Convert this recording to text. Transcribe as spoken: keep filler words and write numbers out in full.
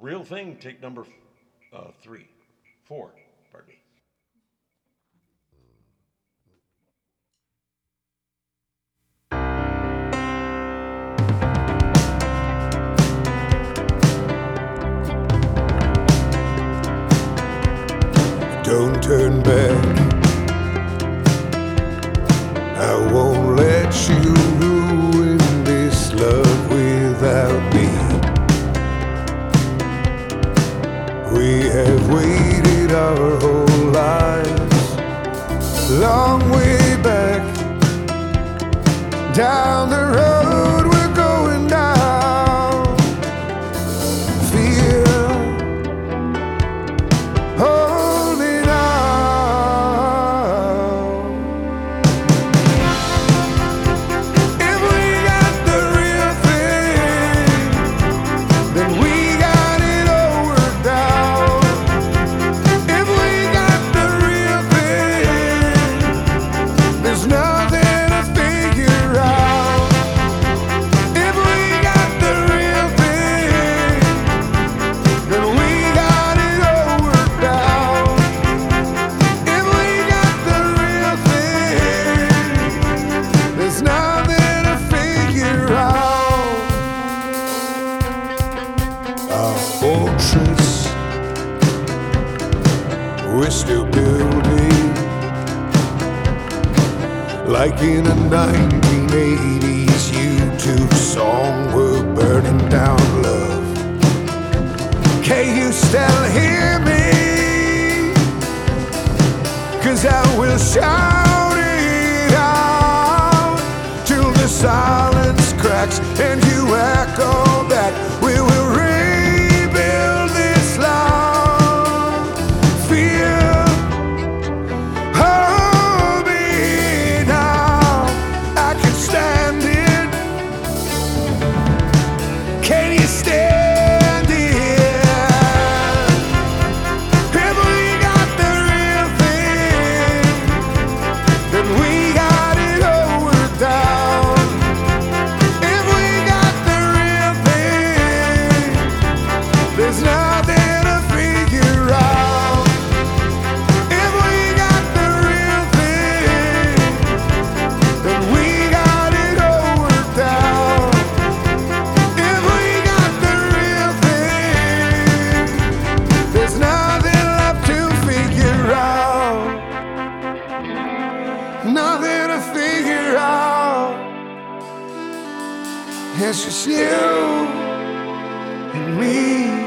Real Thing, take number uh, three, four, pardon me. Don't turn back. I won't let you ruin this love without me. We have waited our whole lives, long way back, down the road we're going down. Fear holding on. If we got the real thing, then we got it all worked out. If we got the real thing, there's nothing to figure out. If we got the real thing, then we got it all worked out. If we got the real thing, there's nothing to figure out. Our fortress we're still building, like in a nineteen eighties YouTube song. We're burning down love. Can you still hear me? 'Cause I will shout it out till the silence cracks and you echo back. We will rebuild this love. Fear, hold me now. I can stand it. Can you stand it? If we got the real thing, then we got it all worked out. If we got the real thing, there's nothing to figure out. If we got the real thing, then we got it all worked out. If we got the real thing, there's nothing left to figure out. Nothing to figure out. It's just you and me.